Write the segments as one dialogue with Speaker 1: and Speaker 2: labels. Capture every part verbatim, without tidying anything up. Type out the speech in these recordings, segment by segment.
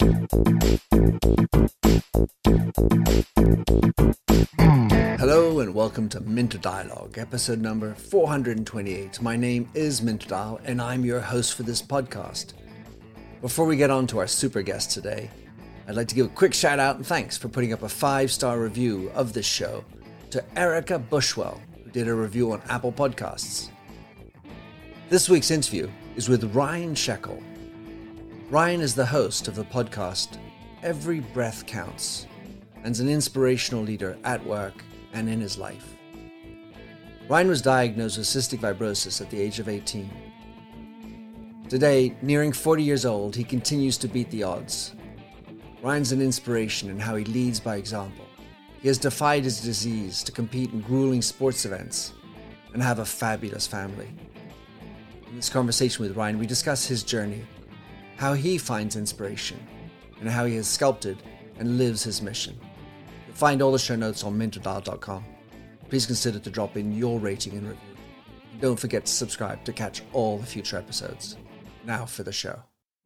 Speaker 1: Hello and welcome to Minter Dialogue, episode number four hundred twenty-eight. My name is Minter Dial and I'm your host for this podcast. Before we get on to our super guest today, I'd like to give a quick shout out and thanks for putting up a five-star review of this show to Erica Bushwell, who did a review on Apple Podcasts. This week's interview is with Ryan Sheckle. Ryan is the host of the podcast Every Breath Counts and is an inspirational leader at work and in his life. Ryan was diagnosed with cystic fibrosis at the age of eighteen. Today, nearing forty years old, he continues to beat the odds. Ryan's an inspiration in how he leads by example. He has defied his disease to compete in grueling sports events and have a fabulous family. In this conversation with Ryan, we discuss his journey, how he finds inspiration, and how he has sculpted and lives his mission. You'll find all the show notes on minter dial dot com. Please consider to drop in your rating and review. And don't forget to subscribe to catch all the future episodes. Now for the show.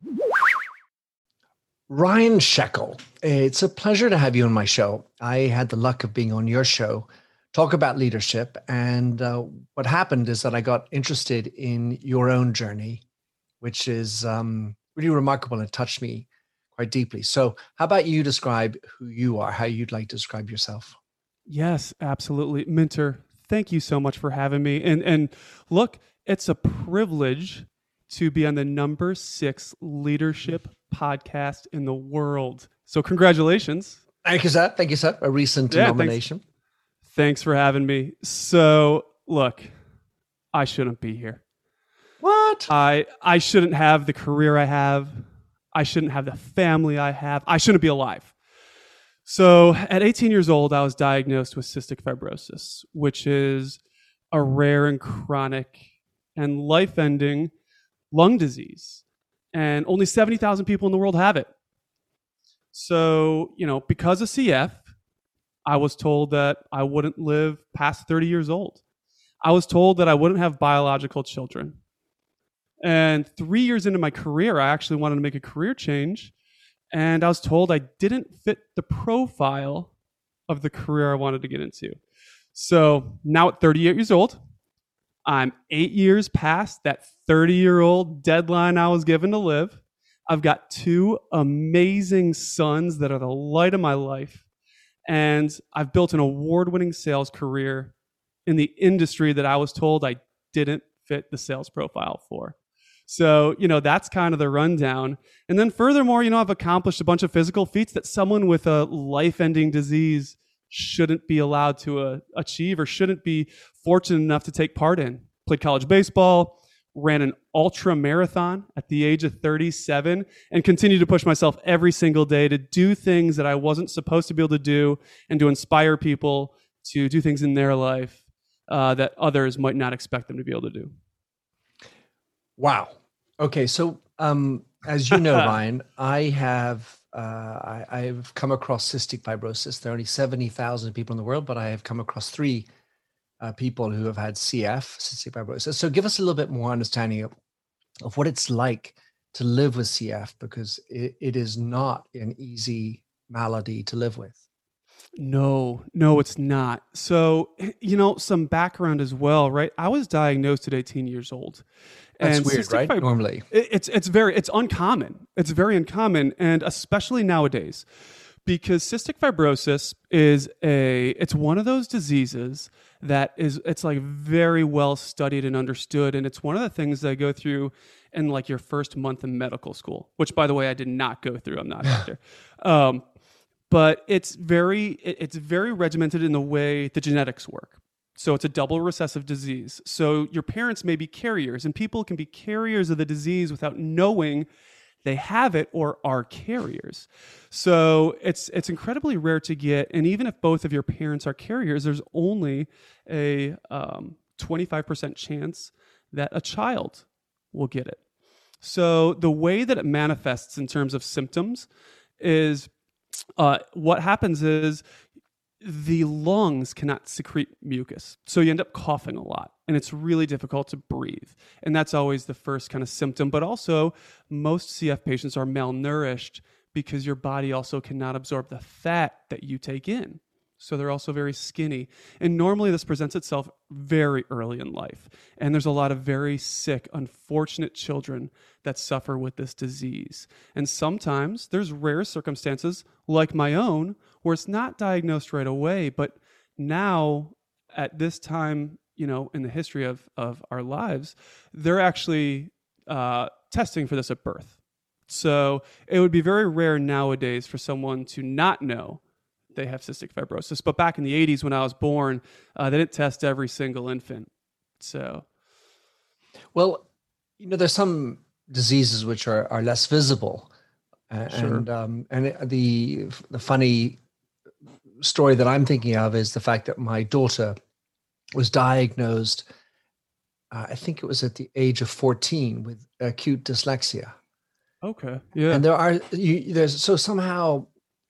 Speaker 1: Ryan Sheckle, it's a pleasure to have you on my show. I had the luck of being on your show, talk about leadership, and uh, what happened is that I got interested in your own journey, which is um, really remarkable and touched me quite deeply. So how about you describe who you are, how you'd like to describe yourself?
Speaker 2: Yes, absolutely. Minter, thank you so much for having me. And and look, it's a privilege to be on the number six leadership podcast in the world. So congratulations.
Speaker 1: Thank you, sir. Thank you, sir. A recent yeah, nomination.
Speaker 2: Thanks. thanks for having me. So look, I shouldn't be here.
Speaker 1: What?
Speaker 2: I I shouldn't have the career I have. I shouldn't have the family I have. I shouldn't be alive. So at eighteen years old, I was diagnosed with cystic fibrosis, which is a rare and chronic and life-ending lung disease. And only seventy thousand people in the world have it. So, you know, because of C F, I was told that I wouldn't live past thirty years old. I was told that I wouldn't have biological children. And three years into my career, I actually wanted to make a career change. And I was told I didn't fit the profile of the career I wanted to get into. So now at thirty-eight years old, I'm eight years past that thirty-year-old deadline I was given to live. I've got two amazing sons that are the light of my life. And I've built an award-winning sales career in the industry that I was told I didn't fit the sales profile for. So, you know, that's kind of the rundown. And then furthermore, you know, I've accomplished a bunch of physical feats that someone with a life-ending disease shouldn't be allowed to uh, achieve or shouldn't be fortunate enough to take part in. Played college baseball, ran an ultra marathon at the age of thirty-seven, and continue to push myself every single day to do things that I wasn't supposed to be able to do and to inspire people to do things in their life uh, that others might not expect them to be able to do.
Speaker 1: Wow. Okay. So, um, as you know, Ryan, I have, uh, I, I've come across cystic fibrosis. There are only seventy thousand people in the world, but I have come across three uh, people who have had C F, cystic fibrosis. So give us a little bit more understanding of, of what it's like to live with C F, because it, it is not an easy malady to live with.
Speaker 2: No, no, it's not. So, you know, some background as well, right? I was diagnosed at eighteen years old.
Speaker 1: That's
Speaker 2: and
Speaker 1: weird, right? Fib- Normally.
Speaker 2: It's it's very, it's uncommon. It's very uncommon. And especially nowadays, because cystic fibrosis is a, it's one of those diseases that is, it's like very well studied and understood. And it's one of the things that I go through in like your first month in medical school, which by the way, I did not go through. I'm not a doctor. Um, but it's very, it's very regimented in the way the genetics work. So it's a double recessive disease. So your parents may be carriers, and people can be carriers of the disease without knowing they have it or are carriers. So it's it's incredibly rare to get. And even if both of your parents are carriers, there's only a um, twenty-five percent chance that a child will get it. So the way that it manifests in terms of symptoms is uh, what happens is the lungs cannot secrete mucus. So you end up coughing a lot, and it's really difficult to breathe. And that's always the first kind of symptom. But also, most C F patients are malnourished because your body also cannot absorb the fat that you take in. So they're also very skinny. And normally this presents itself very early in life. And there's a lot of very sick, unfortunate children that suffer with this disease. And sometimes there's rare circumstances like my own where it's not diagnosed right away, but now at this time, you know, in the history of, of our lives, they're actually uh, testing for this at birth. So it would be very rare nowadays for someone to not know they have cystic fibrosis. But back in the eighties when I was born, uh, they didn't test every single infant. So,
Speaker 1: well, you know, there's some diseases which are, are less visible. Uh,
Speaker 2: Sure.
Speaker 1: And um, and it- the the funny story that I'm thinking of is the fact that my daughter was diagnosed, uh, I think it was at the age of fourteen, with acute dyslexia.
Speaker 2: Okay. Yeah.
Speaker 1: And there are, you, there's, so somehow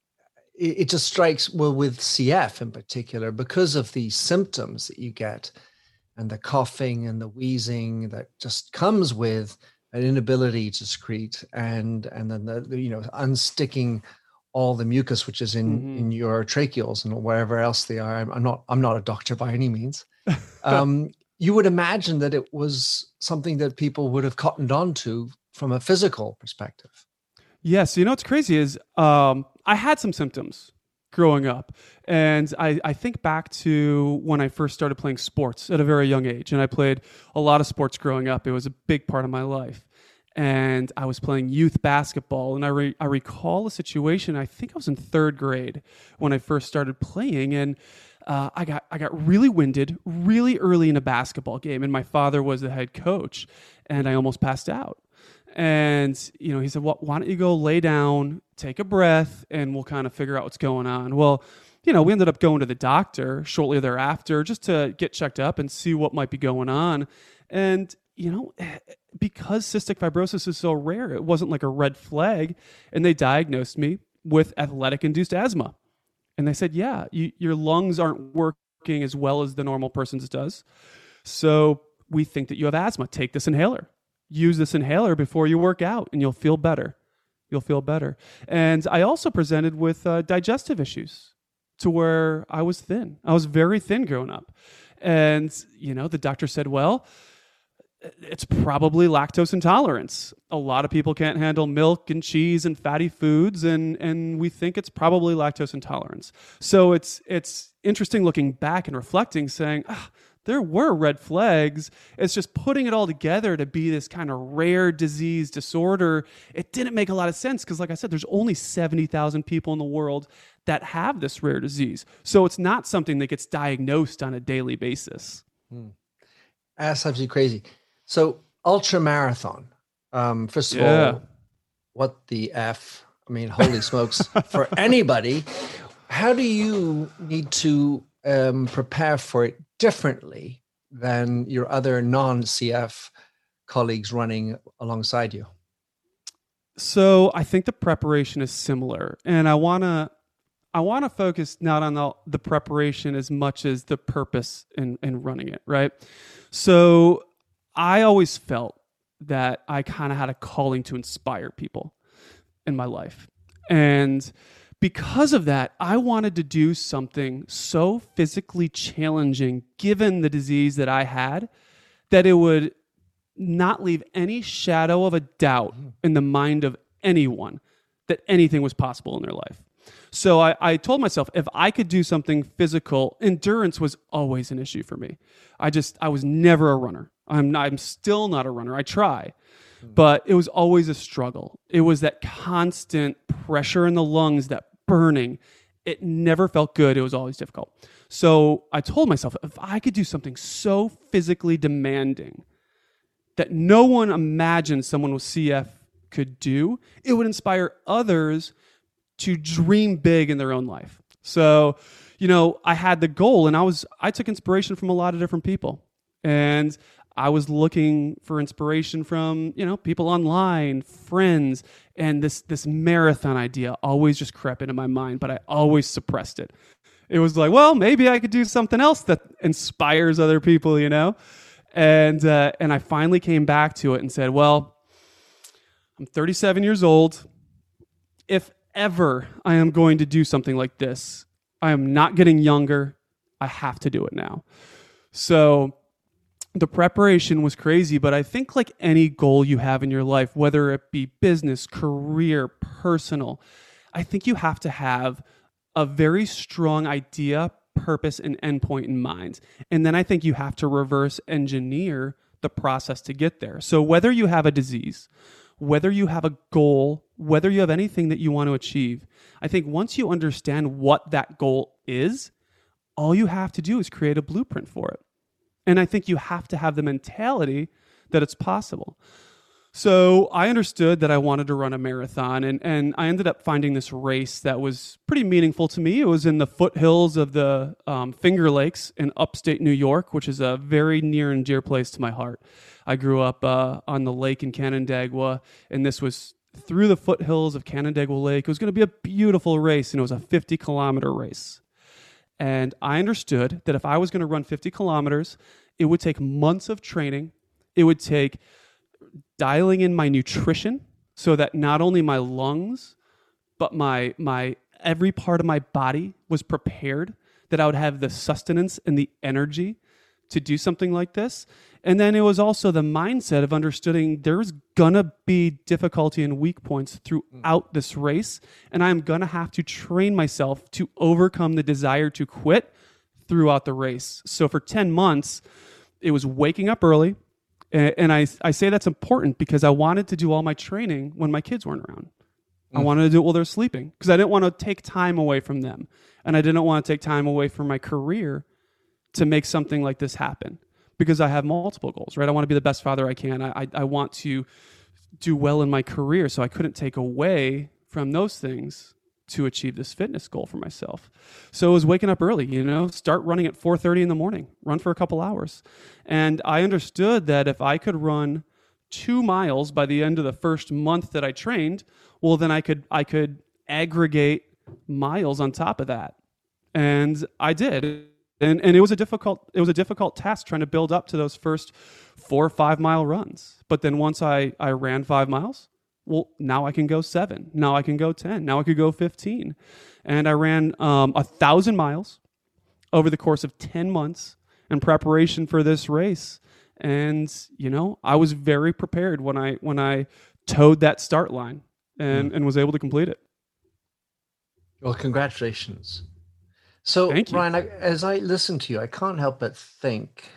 Speaker 1: it, it just strikes, well, with C F in particular, because of the symptoms that you get and the coughing and the wheezing that just comes with an inability to secrete, and and then the, the you know, unsticking all the mucus which is in
Speaker 2: Mhm.
Speaker 1: in your tracheals and wherever else they are. I'm, I'm not I'm not a doctor by any means. Um, you would imagine that it was something that people would have cottoned on to from a physical perspective.
Speaker 2: Yes, you know what's crazy is um, I had some symptoms growing up, and I, I think back to when I first started playing sports at a very young age, and I played a lot of sports growing up. It was a big part of my life, and I was playing youth basketball, and I re- I recall a situation. I think I was in third grade when I first started playing, and uh, I got I got really winded really early in a basketball game, and my father was the head coach, and I almost passed out. And, you know, he said, well, why don't you go lay down, take a breath, and we'll kind of figure out what's going on. Well, you know, we ended up going to the doctor shortly thereafter just to get checked up and see what might be going on. And, you know, because cystic fibrosis is so rare, it wasn't like a red flag. And they diagnosed me with athletic-induced asthma. And they said, yeah, you, your lungs aren't working as well as the normal person's does. So we think that you have asthma. Take this inhaler. Use this inhaler before you work out and you'll feel better. You'll feel better. And I also presented with uh, digestive issues to where I was thin. I was very thin growing up. And, you know, the doctor said, well, it's probably lactose intolerance. A lot of people can't handle milk and cheese and fatty foods, and, and we think it's probably lactose intolerance. So it's it's interesting looking back and reflecting, saying, ah, there were red flags. It's just putting it all together to be this kind of rare disease disorder. It didn't make a lot of sense because, like I said, there's only seventy thousand people in the world that have this rare disease. So it's not something that gets diagnosed on a daily basis.
Speaker 1: Hmm. That's absolutely crazy. So ultra marathon, um, first of
Speaker 2: Yeah.
Speaker 1: all, what the F? I mean, holy smokes, for anybody, how do you need to um, prepare for it differently than your other non-C F colleagues running alongside you?
Speaker 2: So I think the preparation is similar, and I want to I want to focus not on the, the preparation as much as the purpose in, in running it, right? So I always felt that I kind of had a calling to inspire people in my life. And because of that, I wanted to do something so physically challenging, given the disease that I had, that it would not leave any shadow of a doubt in the mind of anyone that anything was possible in their life. So I, I told myself, if I could do something physical, endurance was always an issue for me. I just, I was never a runner. I'm not, I'm still not a runner. I try, but it was always a struggle. It was that constant pressure in the lungs, that burning. It never felt good. It was always difficult. So I told myself, if I could do something so physically demanding that no one imagined someone with C F could do, it would inspire others to dream big in their own life. So, you know, I had the goal, and I was I took inspiration from a lot of different people. And I was looking for inspiration from, you know, people online, friends, and this this marathon idea always just crept into my mind, but I always suppressed it. It was like, well, maybe I could do something else that inspires other people, you know? And uh, and I finally came back to it and said, well, I'm thirty-seven years old. If ever I am going to do something like this, I am not getting younger. I have to do it now. So the preparation was crazy, but I think like any goal you have in your life, whether it be business, career, personal, I think you have to have a very strong idea, purpose, and endpoint in mind. And then I think you have to reverse engineer the process to get there. So whether you have a disease, whether you have a goal, whether you have anything that you want to achieve, I think once you understand what that goal is, all you have to do is create a blueprint for it. And I think you have to have the mentality that it's possible. So I understood that I wanted to run a marathon, and, and I ended up finding this race that was pretty meaningful to me. It was in the foothills of the um, Finger Lakes in upstate New York, which is a very near and dear place to my heart. I grew up uh, on the lake in Canandaigua, and this was through the foothills of Canandaigua Lake. It was going to be a beautiful race, and it was a fifty kilometer race. And I understood that if I was going to run fifty kilometers, it would take months of training. It would take dialing in my nutrition so that not only my lungs, but my my every part of my body was prepared, that I would have the sustenance and the energy to do something like this. And then it was also the mindset of understanding there's gonna be difficulty and weak points throughout this race, and I'm gonna have to train myself to overcome the desire to quit throughout the race. So for ten months, it was waking up early, and I, I say that's important because I wanted to do all my training when my kids weren't around. I wanted to do it while they're sleeping because I didn't want to take time away from them, and I didn't want to take time away from my career to make something like this happen, because I have multiple goals, right? I want to be the best father I can. I, I, I want to do well in my career, so I couldn't take away from those things to achieve this fitness goal for myself. So it was waking up early, you know, start running at four thirty in the morning, run for a couple hours. And I understood that if I could run two miles by the end of the first month that I trained, well, then I could I could aggregate miles on top of that. And I did. And and it was a difficult it was a difficult task trying to build up to those first four or five mile runs. But then once I, I ran five miles, well, now I can go seven. Now I can go ten. Now I could go fifteen. And I ran um, a thousand miles over the course of ten months in preparation for this race. And, you know, I was very prepared when I when I towed that start line and, mm. and was able to complete it.
Speaker 1: Well, congratulations. So, Ryan, I, as I listen to you, I can't help but think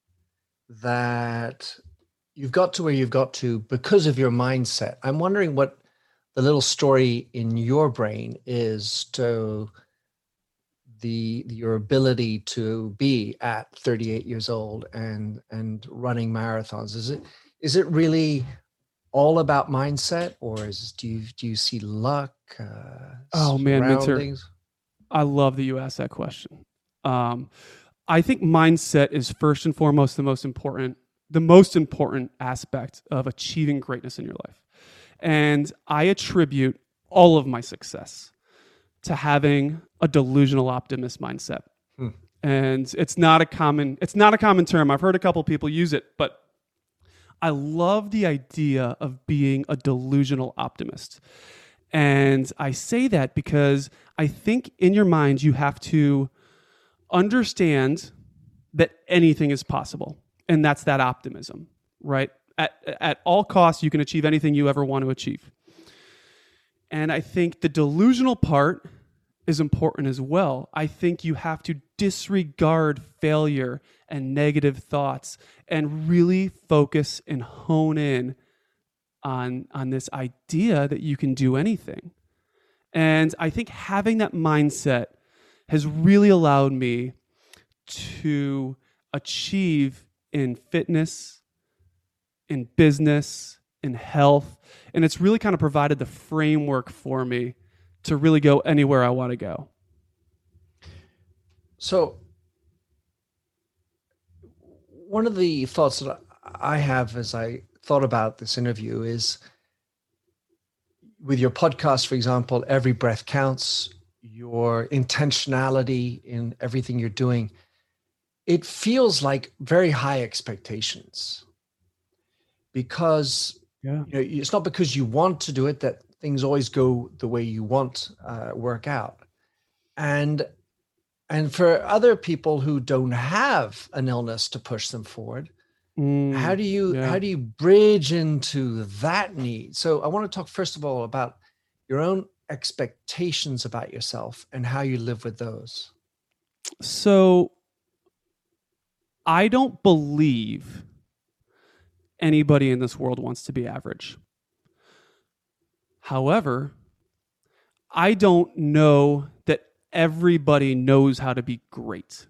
Speaker 1: that you've got to where you've got to because of your mindset. I'm wondering what the little story in your brain is to the your ability to be at thirty-eight years old and and running marathons. Is it is it really all about mindset, or is do you do you see luck? Uh,
Speaker 2: oh man, Minter, I love that you asked that question. Um, I think mindset is first and foremost the most important, the most important aspect of achieving greatness in your life. And I attribute all of my success to having a delusional optimist mindset. Hmm. And it's not a common, it's not a common term. I've heard a couple people use it, but I love the idea of being a delusional optimist. And I say that because I think in your mind, you have to understand that anything is possible. And that's that optimism, right? At, at all costs, you can achieve anything you ever want to achieve. And I think the delusional part is important as well. I think you have to disregard failure and negative thoughts and really focus and hone in on, on this idea that you can do anything. And I think having that mindset has really allowed me to achieve in fitness, in business, in health. And it's really kind of provided the framework for me to really go anywhere I want to go.
Speaker 1: So one of the thoughts that I have as I thought about this interview is with your podcast, for example, Every Breath Counts, your intentionality in everything you're doing, it feels like very high expectations because yeah. you know, it's not because you want to do it that things always go the way you want uh, work out. And and for other people who don't have an illness to push them forward,
Speaker 2: Mm,
Speaker 1: how do you
Speaker 2: yeah.
Speaker 1: how do you bridge into that need? So I want to talk first of all about your own expectations about yourself and how you live with those.
Speaker 2: So I don't believe anybody in this world wants to be average. However, I don't know that everybody knows how to be great.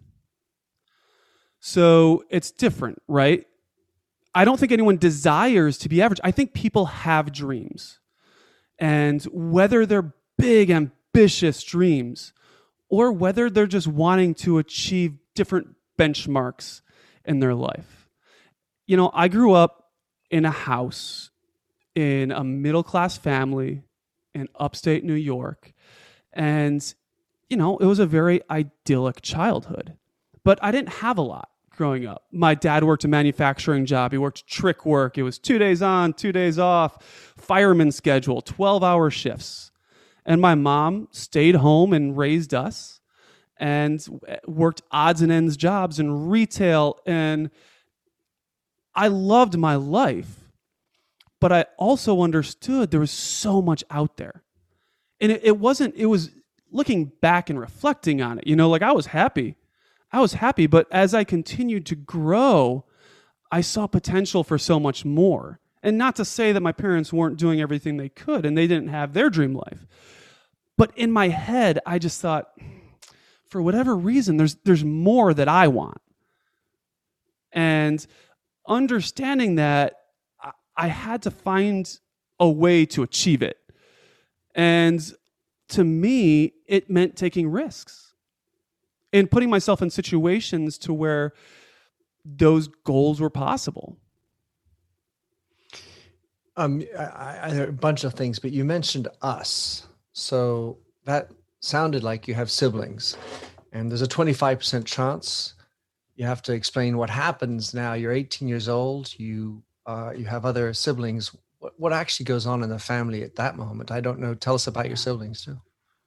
Speaker 2: So it's different, right? I don't think anyone desires to be average. I think people have dreams. And whether they're big, ambitious dreams, or whether they're just wanting to achieve different benchmarks in their life. You know, I grew up in a house in a middle-class family in upstate New York. And, you know, it was a very idyllic childhood. But I didn't have a lot growing up. My dad worked a manufacturing job. He worked trick work. It was two days on, two days off, fireman schedule, twelve-hour shifts. And my mom stayed home and raised us and worked odds and ends jobs in retail. And I loved my life, but I also understood there was so much out there. And it, it wasn't, it was looking back and reflecting on it, you know, like I was happy. I was happy, but as I continued to grow, I saw potential for so much more. And not to say that my parents weren't doing everything they could and they didn't have their dream life. But in my head, I just thought, for whatever reason, there's there's more that I want. And understanding that, I had to find a way to achieve it. And to me, it meant taking risks and putting myself in situations to where those goals were possible.
Speaker 1: Um, I, I, there are a bunch of things, but you mentioned us. So that sounded like you have siblings, and there's a twenty-five percent chance you have to explain what happens now. You're eighteen years old. You uh, you have other siblings. What, what actually goes on in the family at that moment? I don't know. Tell us about your siblings too.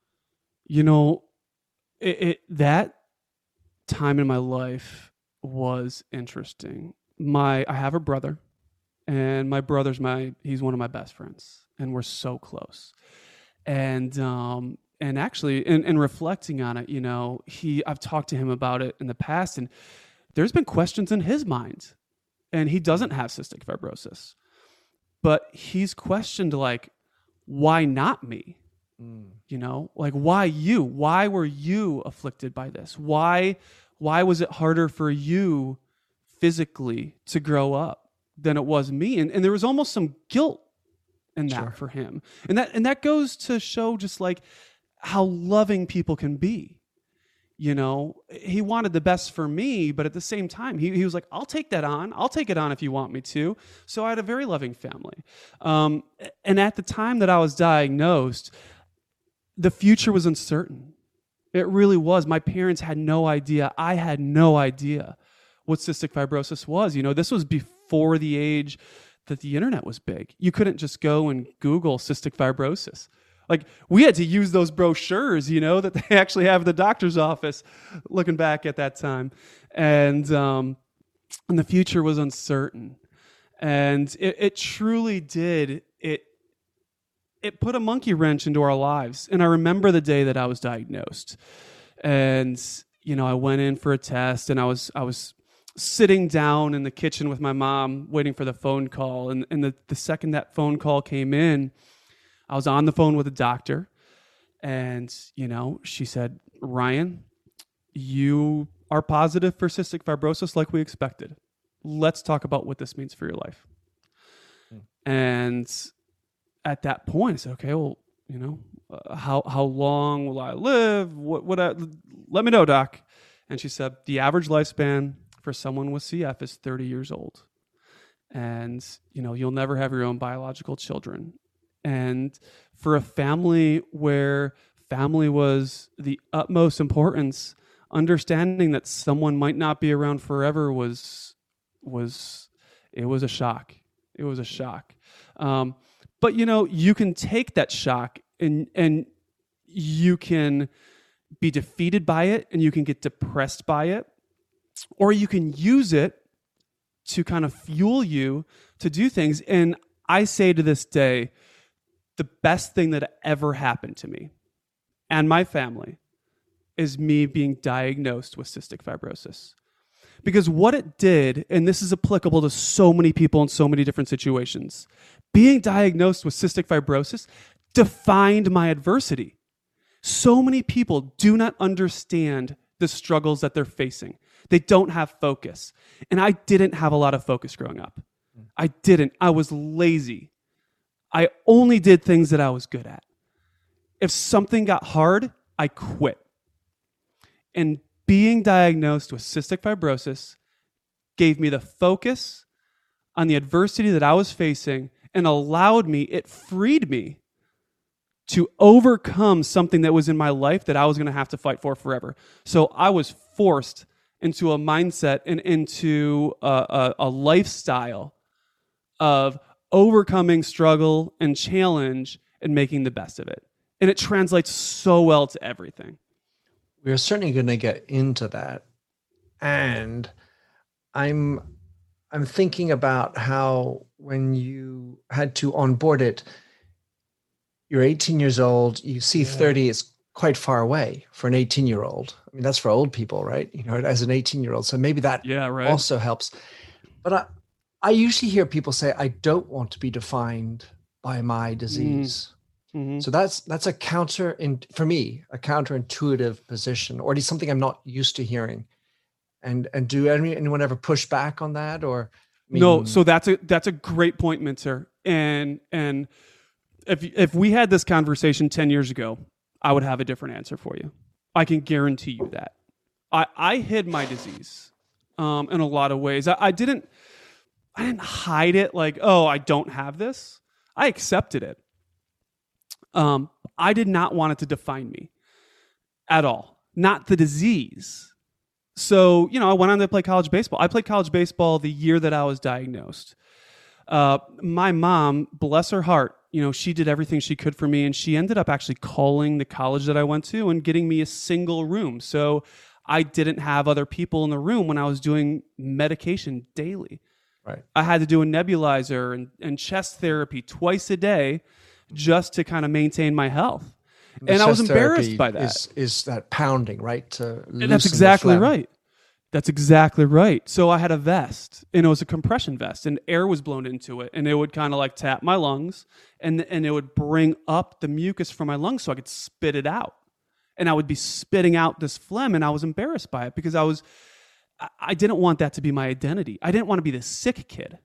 Speaker 2: You know, it, it that time in my life was interesting. My I have a brother, and my brother's my he's one of my best friends, and we're so close. And um and actually in, in reflecting on it, you know, he I've talked to him about it in the past, and there's been questions in his mind. And he doesn't have cystic fibrosis. But he's questioned, like, why not me? Mm. You know, like, why you? Why were you afflicted by this? Why why was it harder for you physically to grow up than it was me? And and there was almost some guilt in that sure. for him. And that and that goes to show just like how loving people can be. You know, he wanted the best for me, but at the same time, he, he was like, I'll take that on. I'll take it on if you want me to. So I had a very loving family. Um, and at the time that I was diagnosed, the future was uncertain. It really was. My parents had no idea. I had no idea what cystic fibrosis was. You know, this was before the age that the internet was big. You couldn't just go and Google cystic fibrosis. Like, we had to use those brochures, you know, that they actually have in the doctor's office, looking back at that time. And um, and the future was uncertain. And it, it truly did. It it put a monkey wrench into our lives. And I remember the day that I was diagnosed. And, you know, I went in for a test, and I was I was sitting down in the kitchen with my mom, waiting for the phone call. And, and the, the second that phone call came in, I was on the phone with a doctor, and, you know, she said, Ryan, you are positive for cystic fibrosis like we expected. Let's talk about what this means for your life. Hmm. And at that point, I said, okay, well, you know, uh, how how long will I live? What what? I, let me know, doc. And she said, the average lifespan for someone with C F is thirty years old. And, you know, you'll never have your own biological children. And for a family where family was the utmost importance, understanding that someone might not be around forever was, was, it was a shock. It was a shock. Um, But, you know, you can take that shock and and you can be defeated by it and you can get depressed by it, or you can use it to kind of fuel you to do things. And I say to this day, the best thing that ever happened to me and my family is me being diagnosed with cystic fibrosis. Because what it did, and this is applicable to so many people in so many different situations, being diagnosed with cystic fibrosis defined my adversity. So many people do not understand the struggles that they're facing. They don't have focus. And I didn't have a lot of focus growing up. I didn't. I was lazy. I only did things that I was good at. If something got hard, I quit. And being diagnosed with cystic fibrosis gave me the focus on the adversity that I was facing and allowed me, it freed me to overcome something that was in my life that I was going to have to fight for forever. So I was forced into a mindset and into a, a, a lifestyle of overcoming struggle and challenge and making the best of it. And it translates so well to everything.
Speaker 1: We're certainly going to get into that. And I'm I'm thinking about how when you had to onboard it, you're eighteen years old, you see yeah. thirty is quite far away for an eighteen-year-old. I mean, that's for old people, right? You know, as an eighteen-year-old. So maybe that
Speaker 2: yeah, right.
Speaker 1: also helps. But I, I usually hear people say, I don't want to be defined by my disease. Mm. Mm-hmm. So that's that's a counter in for me, a counterintuitive position, or at least something I'm not used to hearing. And and do any, anyone ever push back on that? Or I mean,
Speaker 2: no? So that's a that's a great point, Minter. And and if if we had this conversation ten years ago, I would have a different answer for you. I can guarantee you that. I I hid my disease um, in a lot of ways. I, I didn't I didn't hide it like, oh, I don't have this. I accepted it. Um, I did not want it to define me at all, not the disease. So, you know, I went on to play college baseball. I played college baseball the year that I was diagnosed. Uh, my mom, bless her heart, you know, she did everything she could for me, and she ended up actually calling the college that I went to and getting me a single room. So I didn't have other people in the room when I was doing medication daily.
Speaker 1: Right.
Speaker 2: I had to do a nebulizer and, and chest therapy twice a day just to kind of maintain my health. And, and I was embarrassed by that.
Speaker 1: Is, is that pounding, right? To
Speaker 2: and that's exactly right. That's exactly right. So I had a vest, and it was a compression vest, and air was blown into it, and it would kind of like tap my lungs, and, and it would bring up the mucus from my lungs so I could spit it out. And I would be spitting out this phlegm, and I was embarrassed by it because I was, I didn't want that to be my identity. I didn't want to be the sick kid.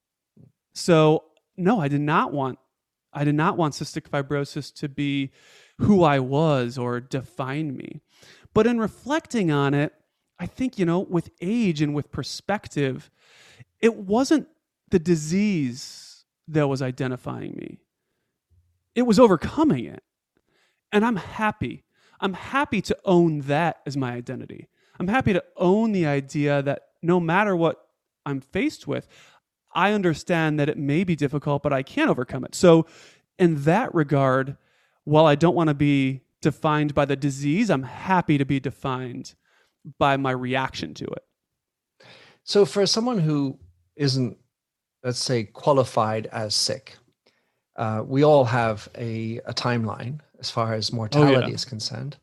Speaker 2: So no, I did not want I did not want cystic fibrosis to be who I was or define me. But in reflecting on it, I think, you know, with age and with perspective, it wasn't the disease that was identifying me. It was overcoming it. And I'm happy. I'm happy to own that as my identity. I'm happy to own the idea that no matter what I'm faced with, I understand that it may be difficult, but I can overcome it. So in that regard, while I don't want to be defined by the disease, I'm happy to be defined by my reaction to it.
Speaker 1: So for someone who isn't, let's say, qualified as sick, uh, we all have a, a timeline as far as mortality oh, yeah. is concerned.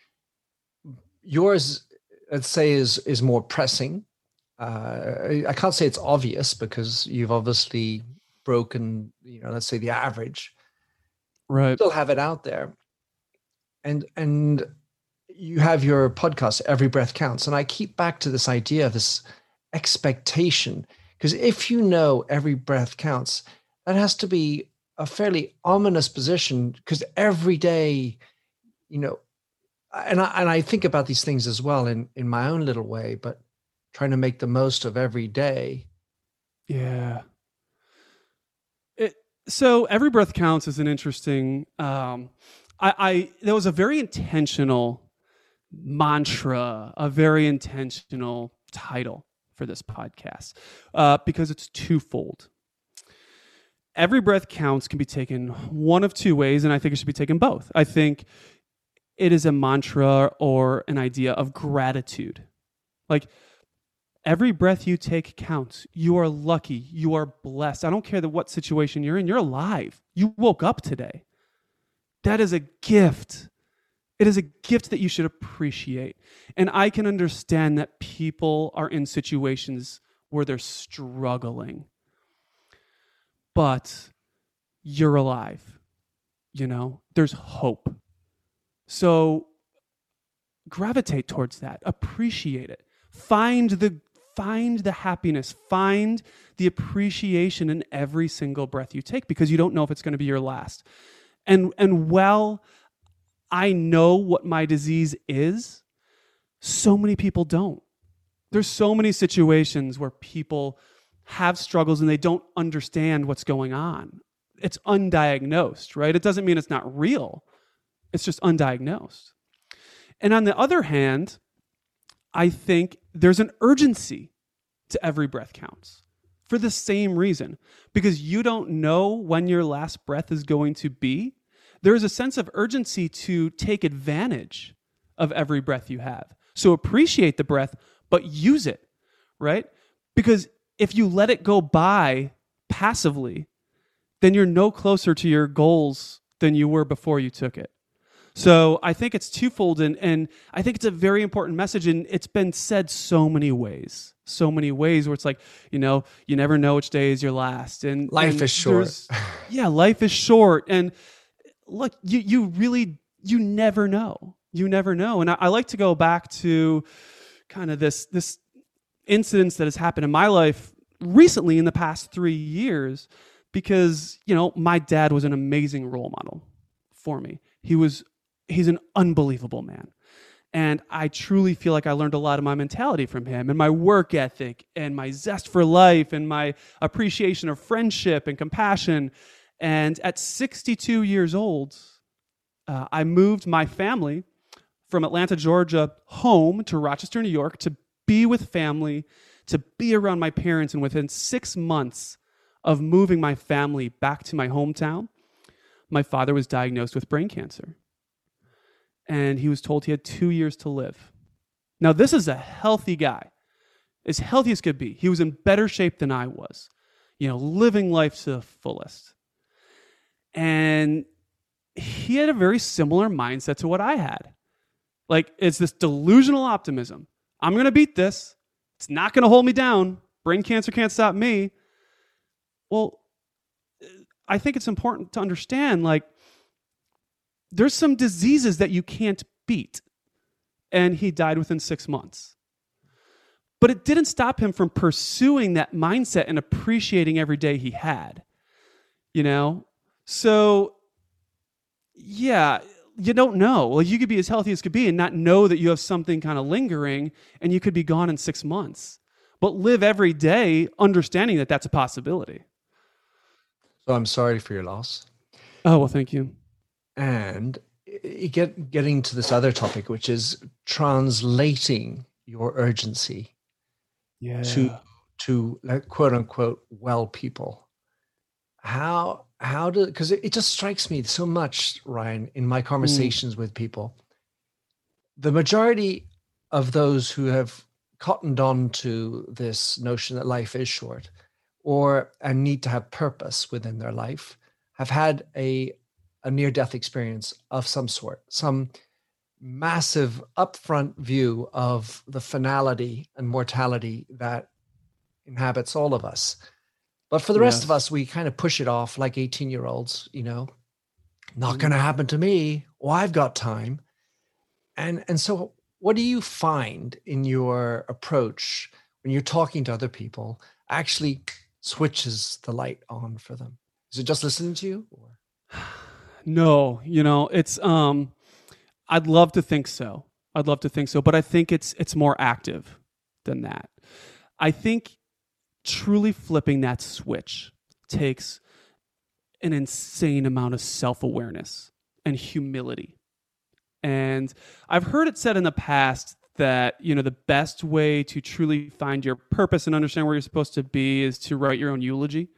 Speaker 1: Yours, let's say, is is more pressing. Uh, I can't say it's obvious because you've obviously broken, you know, let's say the average.
Speaker 2: Right.
Speaker 1: You still have it out there. And and you have your podcast, Every Breath Counts. And I keep back to this idea of this expectation. Because if you know every breath counts, that has to be a fairly ominous position because every day, you know, and I, and I think about these things as well in, in my own little way, but trying to make the most of every day.
Speaker 2: Yeah. It, so Every Breath Counts is an interesting, um, I, I, there was a very intentional mantra, a very intentional title for this podcast, uh, because it's twofold. every breath counts can be taken one of two ways, and I think it should be taken both. I think it is a mantra or an idea of gratitude. Like, every breath you take counts. You are lucky. You are blessed. I don't care that what situation you're in. You're alive. You woke up today. That is a gift. It is a gift that you should appreciate. And I can understand that people are in situations where they're struggling. But you're alive. You know, there's hope. So gravitate towards that. Appreciate it. Find the find the happiness. Find the appreciation in every single breath you take, because you don't know if it's going to be your last. And and while I know what my disease is, so many people don't. There's so many situations where people have struggles and they don't understand what's going on. It's undiagnosed, right? It doesn't mean it's not real. It's just undiagnosed. And on the other hand, I think there's an urgency to every breath counts for the same reason, because you don't know when your last breath is going to be. There is a sense of urgency to take advantage of every breath you have. So appreciate the breath, but use it, right? Because if you let it go by passively, then you're no closer to your goals than you were before you took it. So I think it's twofold, and, and I think it's a very important message, and it's been said so many ways, so many ways where it's like, you know, you never know which day is your last. And
Speaker 1: life
Speaker 2: and
Speaker 1: is short.
Speaker 2: Yeah, life is short. And look, you you really, you never know. You never know. And I, I like to go back to kind of this, this incidents that has happened in my life recently in the past three years, because, you know, my dad was an amazing role model for me. He was He's an unbelievable man. And I truly feel like I learned a lot of my mentality from him, and my work ethic and my zest for life and my appreciation of friendship and compassion. And at sixty-two years old, uh, I moved my family from Atlanta, Georgia, home to Rochester, New York, to be with family, to be around my parents. And within six months of moving my family back to my hometown, my father was diagnosed with brain cancer. And he was told he had two years to live. Now, this is a healthy guy, as healthy as could be. He was in better shape than I was, you know, living life to the fullest. And he had a very similar mindset to what I had. Like, it's this delusional optimism. I'm going to beat this. It's not going to hold me down. Brain cancer can't stop me. Well, I think it's important to understand, like, there's some diseases that you can't beat. And he died within six months. But it didn't stop him from pursuing that mindset and appreciating every day he had. You know? So, yeah, you don't know. Well, you could be as healthy as could be and not know that you have something kind of lingering, and you could be gone in six months. But live every day understanding that that's a possibility.
Speaker 1: So I'm sorry for your loss.
Speaker 2: Oh, well, thank you.
Speaker 1: And you get getting to this other topic, which is translating your urgency
Speaker 2: yeah.
Speaker 1: to to like, quote unquote well people. How how do because it, it just strikes me so much, Ryan, in my conversations mm. with people. The majority of those who have cottoned on to this notion that life is short, or and need to have purpose within their life, have had a a near-death experience of some sort, some massive upfront view of the finality and mortality that inhabits all of us. But for the rest yes. of us, we kind of push it off like eighteen-year-olds, you know, not going to happen to me. Well, I've got time. And, and so what do you find in your approach when you're talking to other people actually switches the light on for them? Is it just listening to you? Or?
Speaker 2: No, you know, it's, um, I'd love to think so. I'd love to think so, but I think it's, it's more active than that. I think truly flipping that switch takes an insane amount of self-awareness and humility. And I've heard it said in the past that, you know, the best way to truly find your purpose and understand where you're supposed to be is to write your own eulogy.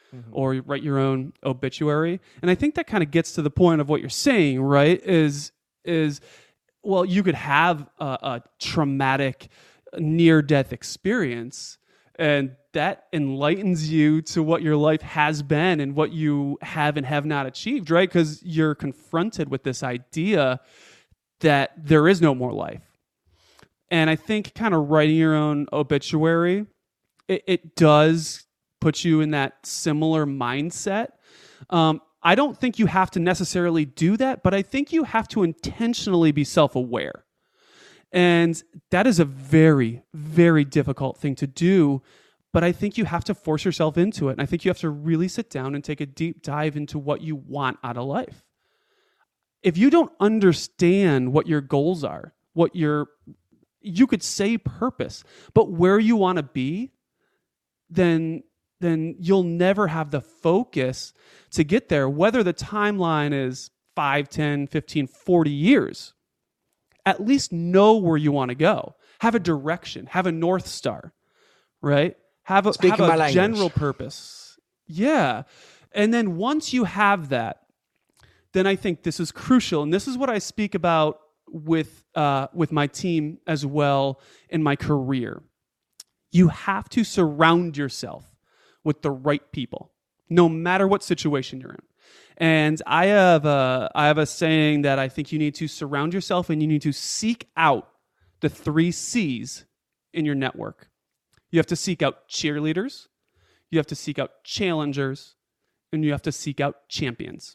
Speaker 2: mm-hmm. or write your own obituary. And I think that kind of gets to the point of what you're saying, right? Is, is well, you could have a, a traumatic near-death experience, and that enlightens you to what your life has been and what you have and have not achieved, right? Because you're confronted with this idea that there is no more life. And I think kind of writing your own obituary, it, it does put you in that similar mindset. Um, I don't think you have to necessarily do that, but I think you have to intentionally be self-aware. And that is a very, very difficult thing to do, but I think you have to force yourself into it. And I think you have to really sit down and take a deep dive into what you want out of life. If you don't understand what your goals are, what your, you could say purpose, but where you want to be, then, then you'll never have the focus to get there, whether the timeline is five, ten, fifteen, forty years. At least know where you want to go. Have a direction. Have a North Star, right? Have a, have a general purpose. Yeah. And then once you have that, then I think this is crucial. And this is what I speak about with, uh, with my team as well in my career. You have to surround yourself with the right people, no matter what situation you're in. And I have a, I have a saying that I think you need to surround yourself and you need to seek out the three C's in your network. You have to seek out cheerleaders, you have to seek out challengers, and you have to seek out champions.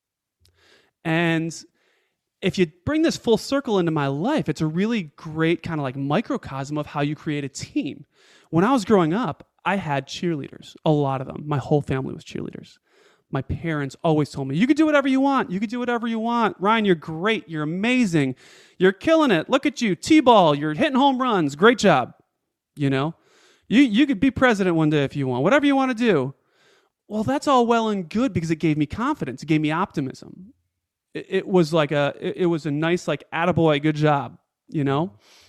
Speaker 2: And if you bring this full circle into my life, it's a really great kind of like microcosm of how you create a team. When I was growing up, I had cheerleaders, a lot of them. My whole family was cheerleaders. My parents always told me, you could do whatever you want. You could do whatever you want. Ryan, you're great. You're amazing. You're killing it. Look at you. T-ball. You're hitting home runs. Great job. You know, you, you could be president one day if you want. Whatever you want to do. Well, that's all well and good because it gave me confidence. It gave me optimism. It, it was like a, it, it was a nice, like, attaboy, good job, you know?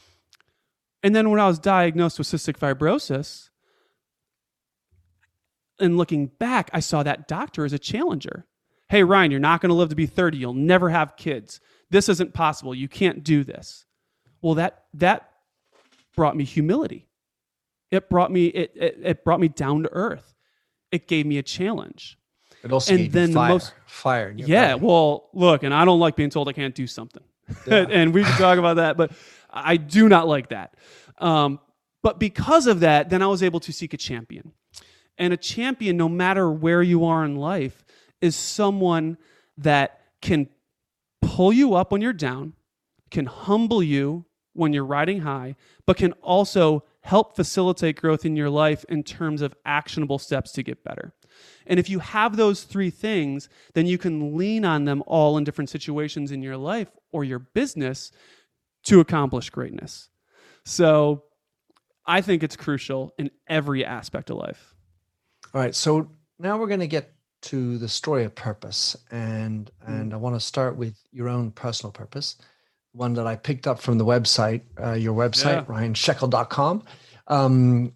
Speaker 2: And then when I was diagnosed with cystic fibrosis, and looking back, I saw that doctor as a challenger. Hey, Ryan, you're not going to live to be thirty. You'll never have kids. This isn't possible. You can't do this. Well, that that brought me humility. It brought me it it, it brought me down to earth. It gave me a challenge.
Speaker 1: It also
Speaker 2: and
Speaker 1: gave
Speaker 2: then
Speaker 1: you fire.
Speaker 2: The most,
Speaker 1: fire in your
Speaker 2: yeah.
Speaker 1: body.
Speaker 2: Well, look, and I don't like being told I can't do something, yeah. And we can talk about that, but I do not like that. Um, but because of that, then I was able to seek a champion. And a champion, no matter where you are in life, is someone that can pull you up when you're down, can humble you when you're riding high, but can also help facilitate growth in your life in terms of actionable steps to get better. And if you have those three things, then you can lean on them all in different situations in your life or your business to accomplish greatness. So I think it's crucial in every aspect of life.
Speaker 1: All right, so now we're going to get to the story of purpose, and and I want to start with your own personal purpose, one that I picked up from the website, uh, your website, yeah. ryan sheckle dot com. Um,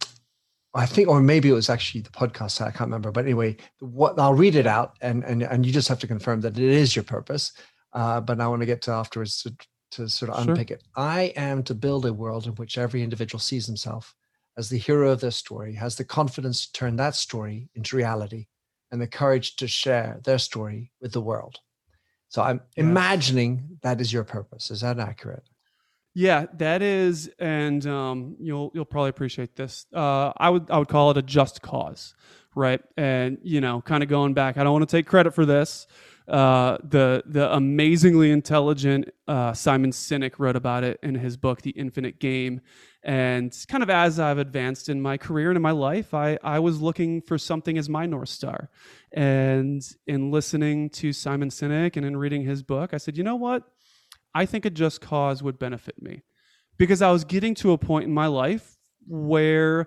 Speaker 1: I think, or maybe it was actually the podcast, I can't remember, but anyway, what I'll read it out, and and and you just have to confirm that it is your purpose. Uh, but I want to get to afterwards to to sort of
Speaker 2: sure.
Speaker 1: unpick it. I am to build a world in which every individual sees himself as the hero of their story, has the confidence to turn that story into reality, and the courage to share their story with the world. So I'm yes. imagining that is your purpose. Is that accurate?
Speaker 2: Yeah, that is, and um, you'll you'll probably appreciate this. Uh, I would I would call it a just cause, right? And you know, kind of going back, I don't want to take credit for this. Uh, the the amazingly intelligent uh, Simon Sinek wrote about it in his book, The Infinite Game. And kind of as I've advanced in my career and in my life, I, I was looking for something as my North Star. And in listening to Simon Sinek and in reading his book, I said, you know what? I think a just cause would benefit me. Because I was getting to a point in my life where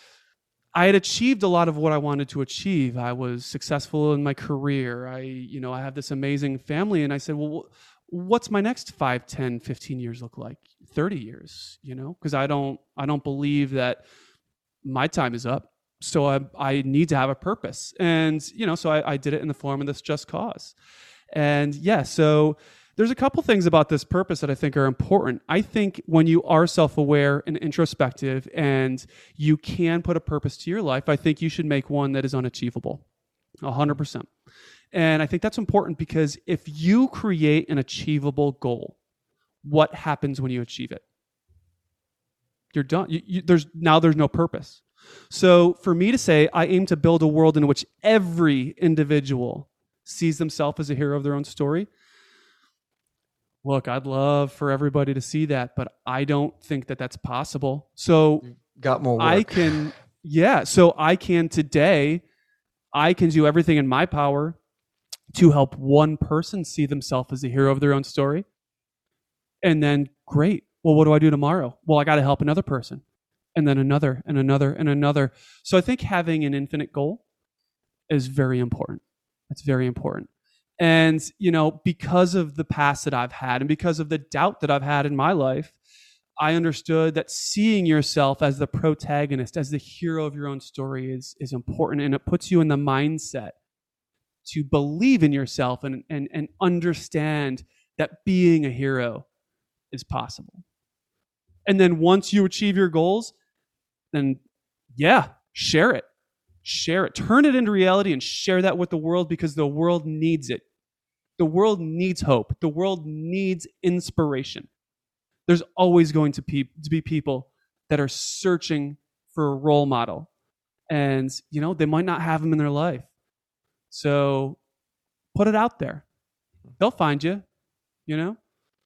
Speaker 2: I had achieved a lot of what I wanted to achieve. I was successful in my career. I, you know, I have this amazing family. And I said, well, what's my next five, ten, fifteen years look like? thirty years, you know, because I don't, I don't believe that my time is up. so I, I need to have a purpose. And, you know, so I, I did it in the form of this just cause. And yeah, so there's a couple things about this purpose that I think are important. I think when you are self-aware and introspective and you can put a purpose to your life, I think you should make one that is unachievable, one hundred percent. And I think that's important because if you create an achievable goal, what happens when you achieve it? You're done. You, you, there's now there's no purpose. So for me to say, I aim to build a world in which every individual sees themselves as a hero of their own story. Look, I'd love for everybody to see that, but I don't think that that's possible. So
Speaker 1: got more work.
Speaker 2: I can, yeah. So I can today, I can do everything in my power to help one person see themselves as a hero of their own story. And then, great. Well, what do I do tomorrow? Well, I got to help another person, and then another, and another, and another. So I think having an infinite goal is very important. It's very important. And, you know, because of the past that I've had and because of the doubt that I've had in my life, I understood that seeing yourself as the protagonist, as the hero of your own story is, is important. And it puts you in the mindset to believe in yourself and, and, and understand that being a hero is possible. And then once you achieve your goals, then yeah, share it. Share it. Turn it into reality and share that with the world because the world needs it. The world needs hope. The world needs inspiration. There's always going to be, to be people that are searching for a role model. And, you know, they might not have them in their life. So put it out there. They'll find you, you know?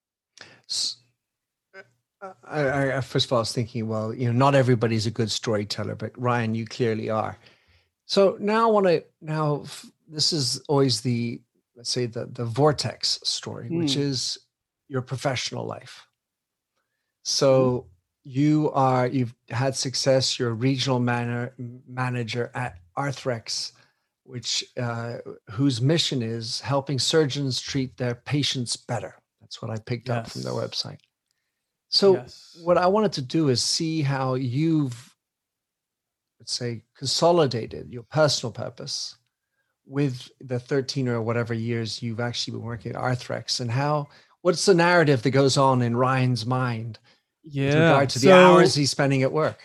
Speaker 1: I, I, first of all, I was thinking, well, you know, not everybody's a good storyteller, but Ryan, you clearly are. So now I want to, now this is always the, let's say the, the vortex story, mm. which is your professional life. So mm. you are, you've had success, you're a regional man- manager at Arthrex, which, uh, whose mission is helping surgeons treat their patients better. That's what I picked yes. up from their website. So yes. what I wanted to do is see how you've, let's say, consolidated your personal purpose with the thirteen or whatever years you've actually been working at Arthrex, and how, what's the narrative that goes on in Ryan's mind yeah. with regard to the so, hours he's spending at work?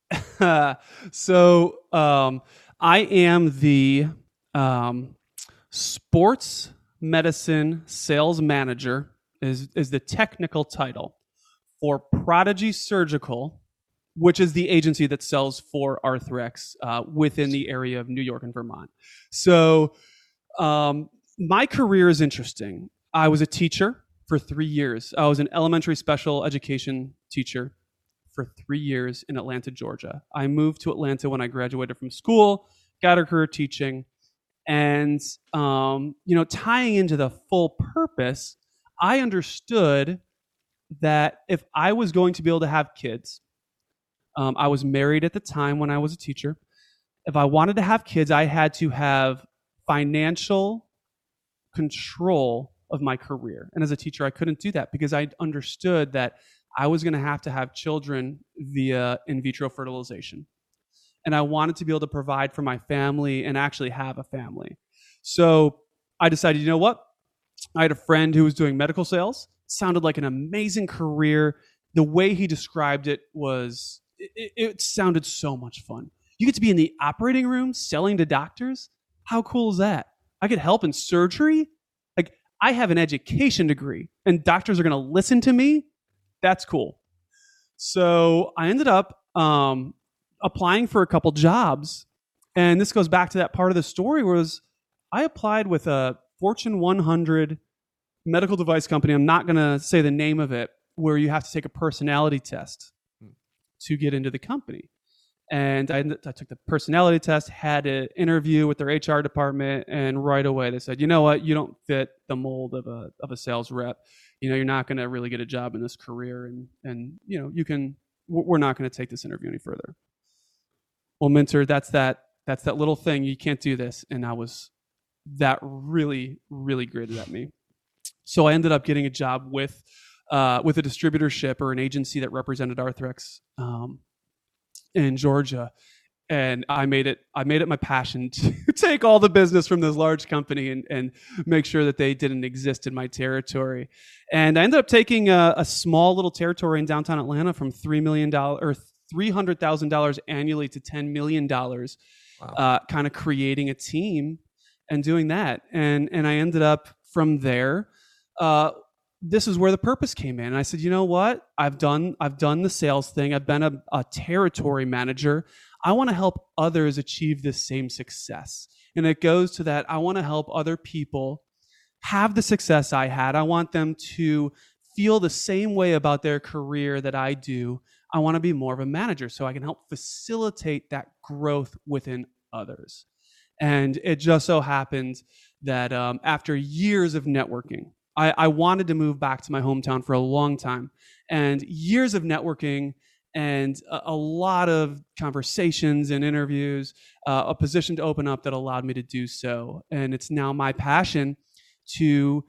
Speaker 2: so um, I am the um, sports medicine sales manager is, is the technical title for Prodigy Surgical, which is the agency that sells for Arthrex uh, within the area of New York and Vermont. So um, my career is interesting. I was a teacher for three years. I was an elementary special education teacher for three years in Atlanta, Georgia. I moved to Atlanta when I graduated from school, got a career teaching, and um, you know, tying into the full purpose, I understood that if I was going to be able to have kids, um, I was married at the time when I was a teacher. If I wanted to have kids, I had to have financial control of my career. And as a teacher, I couldn't do that because I understood that I was going to have to have children via in vitro fertilization. And I wanted to be able to provide for my family and actually have a family. So I decided, you know what? I had a friend who was doing medical sales. Sounded like an amazing career. The way he described it was, it, it sounded so much fun. You get to be in the operating room selling to doctors. How cool is that? I could help in surgery. Like, I have an education degree and doctors are going to listen to me. That's cool. So I ended up um, applying for a couple jobs. And this goes back to that part of the story was I applied with a Fortune one hundred medical device company. I'm not going to say the name of it, where you have to take a personality test to get into the company. And I, I took the personality test, had an interview with their H R department, and right away they said, you know what, you don't fit the mold of a of a sales rep. You know, you're not going to really get a job in this career, and and you know, you can. We're not going to take this interview any further. Well, Minter, that's that that's that little thing. You can't do this, and I was that really really grated at me. So I ended up getting a job with uh, with a distributorship or an agency that represented Arthrex um, in Georgia. And I made it, I made it my passion to take all the business from this large company and, and make sure that they didn't exist in my territory. And I ended up taking a, a small little territory in downtown Atlanta from three million dollars or three hundred thousand dollars annually to ten million dollars, wow. uh, kind of creating a team and doing that. And, and I ended up from there, uh, this is where the purpose came in. And I said, you know what? I've done, I've done the sales thing. I've been a, a territory manager. I want to help others achieve the same success. And it goes to that. I want to help other people have the success I had. I want them to feel the same way about their career that I do. I want to be more of a manager so I can help facilitate that growth within others. And it just so happened that um, after years of networking, I, I wanted to move back to my hometown for a long time. And years of networking and a, a lot of conversations and interviews, uh, a position to open up that allowed me to do so. And it's now my passion to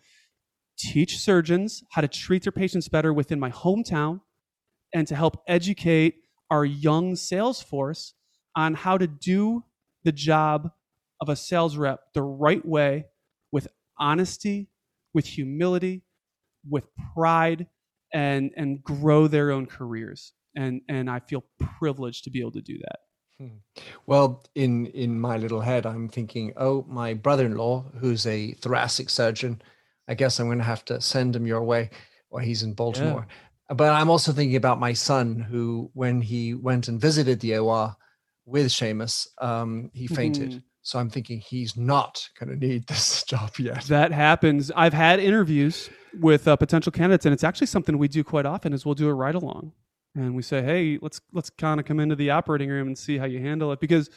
Speaker 2: teach surgeons how to treat their patients better within my hometown and to help educate our young sales force on how to do the job of a sales rep the right way, with honesty, with humility, with pride, and and grow their own careers. And and I feel privileged to be able to do that.
Speaker 1: Hmm. Well, in in my little head, I'm thinking, oh, my brother-in-law, who's a thoracic surgeon, I guess I'm going to have to send him your way. Well, he's in Baltimore. Yeah. But I'm also thinking about my son, who, when he went and visited the O R with Seamus, um, he fainted. Mm-hmm. So I'm thinking he's not going to need this job yet.
Speaker 2: That happens. I've had interviews with uh, potential candidates, and it's actually something we do quite often. Is we'll do a ride along, and we say, "Hey, let's let's kind of come into the operating room and see how you handle it," because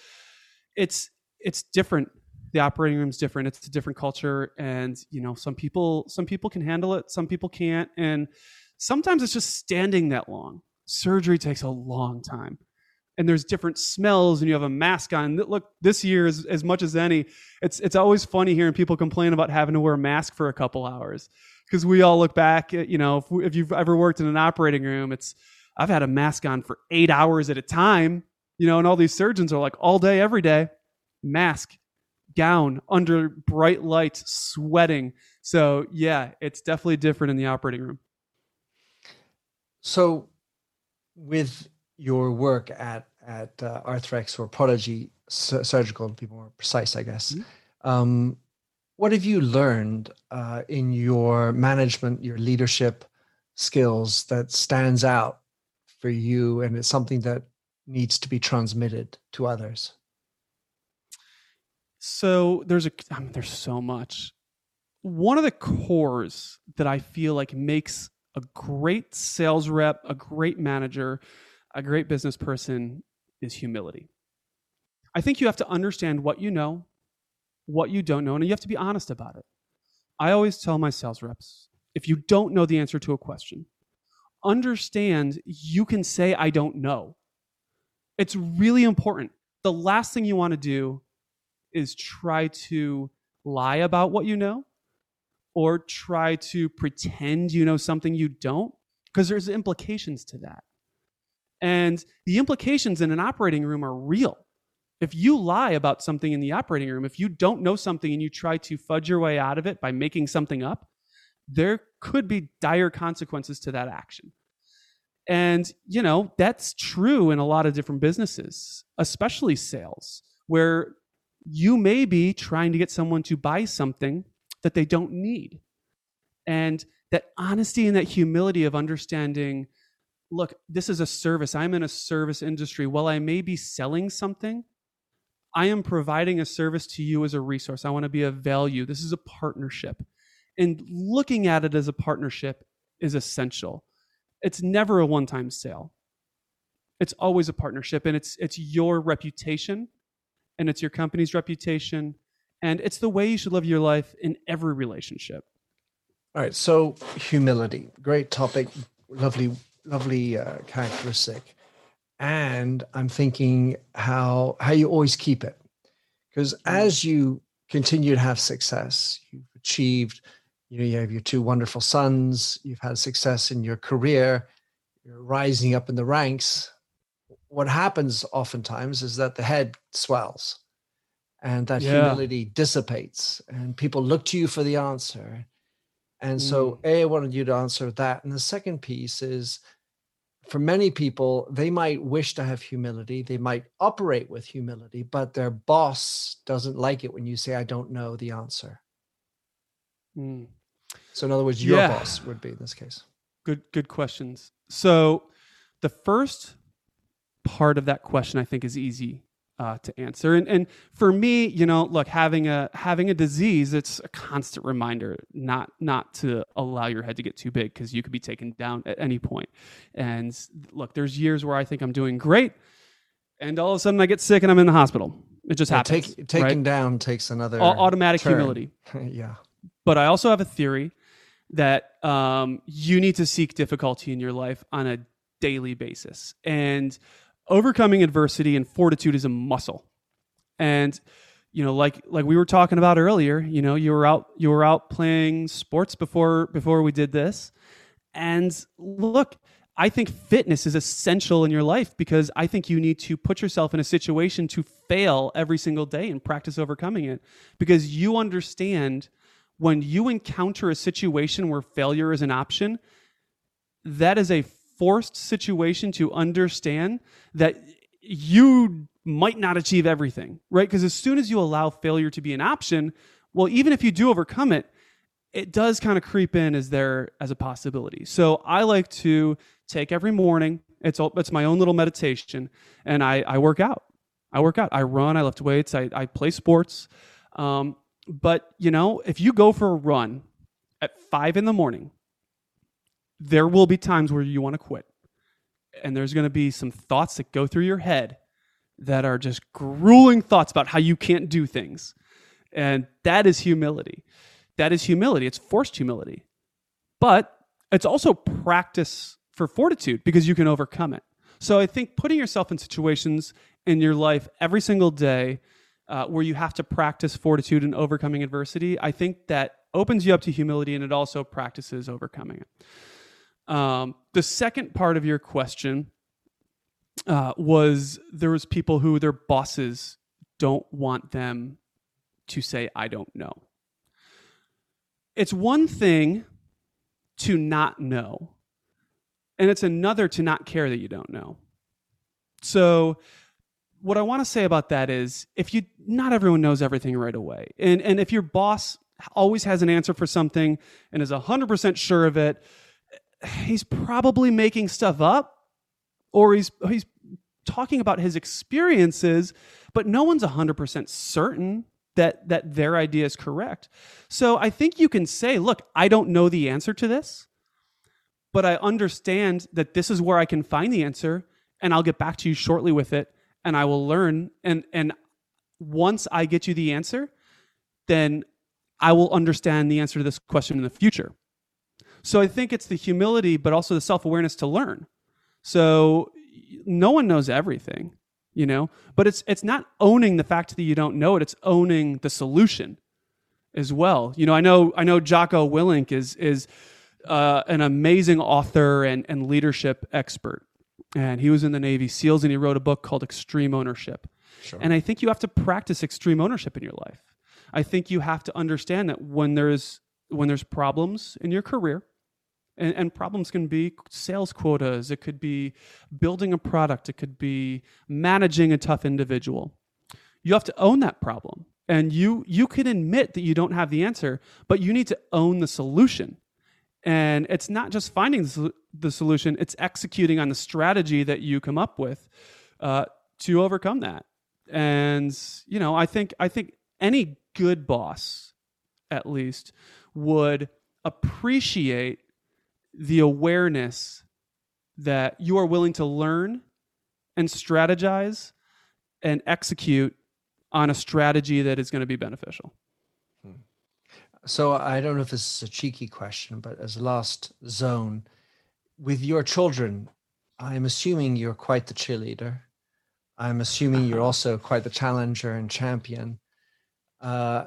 Speaker 2: it's it's different. The operating room's different. It's a different culture, and you know, some people some people can handle it, some people can't, and sometimes it's just standing that long. Surgery takes a long time. And there's different smells, and you have a mask on. Look, this year, as, as much as any, it's it's always funny hearing people complain about having to wear a mask for a couple hours, because we all look back at, you know, if, we, if you've ever worked in an operating room, it's, I've had a mask on for eight hours at a time, you know, and all these surgeons are like all day, every day, mask, gown, under bright lights, sweating. So yeah, it's definitely different in the operating room.
Speaker 1: So with your work at at uh, Arthrex or Prodigy Su- Surgical, to be more precise, I guess. Mm-hmm. Um, what have you learned uh, in your management, your leadership skills that stands out for you, and it's something that needs to be transmitted to others?
Speaker 2: So there's a I mean, there's so much. One of the cores that I feel like makes a great sales rep, a great manager, a great business person is humility. I think you have to understand what you know, what you don't know, and you have to be honest about it. I always tell my sales reps, if you don't know the answer to a question, understand you can say, I don't know. It's really important. The last thing you want to do is try to lie about what you know or try to pretend you know something you don't, because there's implications to that. And the implications in an operating room are real. If you lie about something in the operating room, if you don't know something and you try to fudge your way out of it by making something up, there could be dire consequences to that action. And, you know, that's true in a lot of different businesses, especially sales, where you may be trying to get someone to buy something that they don't need. And that honesty and that humility of understanding, look, this is a service. I'm in a service industry. While I may be selling something, I am providing a service to you as a resource. I want to be of value. This is a partnership. And looking at it as a partnership is essential. It's never a one-time sale. It's always a partnership, and it's it's your reputation, and it's your company's reputation, and it's the way you should live your life in every relationship.
Speaker 1: All right, so humility, great topic, lovely lovely uh, characteristic. And I'm thinking how how you always keep it, because as you continue to have success, you've achieved, you know, you have your two wonderful sons, you've had success in your career, you're rising up in the ranks. what happens oftentimes is that the head swells and that
Speaker 2: Yeah.
Speaker 1: humility dissipates and people look to you for the answer. And so,
Speaker 2: Mm.
Speaker 1: A, I wanted you to answer that. And the second piece is, for many people, they might wish to have humility. They might operate with humility, but their boss doesn't like it when you say, I don't know the answer.
Speaker 2: Mm.
Speaker 1: So in other words, your
Speaker 2: Yeah.
Speaker 1: boss would be in this case.
Speaker 2: Good, good questions. So the first part of that question, I think, is easy uh, to answer. And, and for me, you know, look, having a having a disease, it's a constant reminder not not to allow your head to get too big, because you could be taken down at any point. And look, there's years where I think I'm doing great, and all of a sudden I get sick and I'm in the hospital. It just
Speaker 1: Yeah,
Speaker 2: happens.
Speaker 1: take, taken
Speaker 2: right?
Speaker 1: down takes another
Speaker 2: Au- automatic
Speaker 1: turn.
Speaker 2: humility.
Speaker 1: Yeah.
Speaker 2: But I also have a theory that um, you need to seek difficulty in your life on a daily basis. And overcoming adversity and fortitude is a muscle. And, you know, like like we were talking about earlier, you know, you were out you were out playing sports before before we did this. And look, I think fitness is essential in your life, because I think you need to put yourself in a situation to fail every single day and practice overcoming it, because you understand when you encounter a situation where failure is an option, that is a forced situation to understand that you might not achieve everything, right? Because as soon as you allow failure to be an option, well, even if you do overcome it, it does kind of creep in as there as a possibility. So I like to take every morning, it's all, it's my own little meditation, and I, I work out. I work out. I run, I lift weights, I, I play sports. Um, But, you know, if you go for a run at five in the morning, there will be times where you want to quit. And there's going to be some thoughts that go through your head that are just grueling thoughts about how you can't do things. And that is humility. That is humility. It's forced humility. But it's also practice for fortitude, because you can overcome it. So I think putting yourself in situations in your life every single day Uh, where you have to practice fortitude and overcoming adversity, I think that opens you up to humility, and it also practices overcoming it. Um, the second part of your question uh, was there was people who their bosses don't want them to say, I don't know. It's one thing to not know, and it's another to not care that you don't know. So what I want to say about that is, if you, not everyone knows everything right away. And and if your boss always has an answer for something and is one hundred percent sure of it, he's probably making stuff up, or he's he's talking about his experiences, but no one's one hundred percent certain that that their idea is correct. So I think you can say, look, I don't know the answer to this, but I understand that this is where I can find the answer, and I'll get back to you shortly with it. And I will learn, and and once I get you the answer, then I will understand the answer to this question in the future. So I think it's the humility, but also the self-awareness to learn. So no one knows everything, you know, but it's it's not owning the fact that you don't know it, it's owning the solution as well. You know, I know I know Jocko Willink is is uh, an amazing author and, and leadership expert. And he was in the Navy SEALs, and he wrote a book called Extreme Ownership.
Speaker 1: Sure.
Speaker 2: And I think you have to practice extreme ownership in your life. I think you have to understand that when there's when there's problems in your career, and, and problems can be sales quotas, it could be building a product, it could be managing a tough individual. You have to own that problem. And you you can admit that you don't have the answer, but you need to own the solution. And it's not just finding the solution, it's executing on the strategy that you come up with uh, to overcome that. And, you know, I think I think any good boss, at least, would appreciate the awareness that you are willing to learn and strategize and execute on a strategy that is going to be beneficial.
Speaker 1: Hmm. So I don't know if this is a cheeky question, but as a last zone, with your children, I'm assuming you're quite the cheerleader. I'm assuming you're also quite the challenger and champion. Uh,